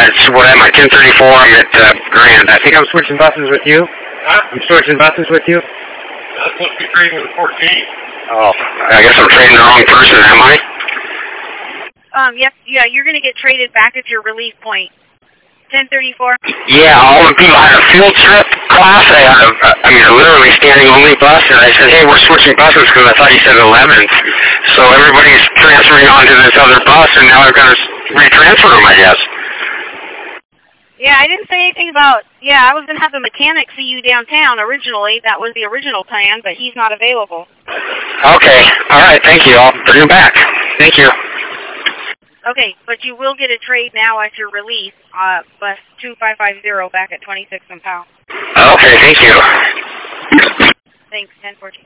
It's what am I? 1034. I'm at Grand. I think I'm switching buses with you. Huh? I'm switching buses with you. That's supposed to be trading with 14. Oh, I guess I'm trading the wrong person, am I? Yes, yeah, you're going to get traded back at your release point. 1034. Yeah, all the people had a field trip class. They had a literally standing only bus, and I said, hey, we're switching buses because I thought you said 11th. So everybody's transferring onto this other bus, and now I've got to retransfer them, I guess. Yeah, I didn't say anything about, I was going to have the mechanic see you downtown originally. That was the original plan, but he's not available. Okay, all right, thank you. I'll bring him back. Thank you. Okay, but you will get a trade now at your release, bus 2550 back at 26 and Powell. Okay, thank you. Thanks, 1014.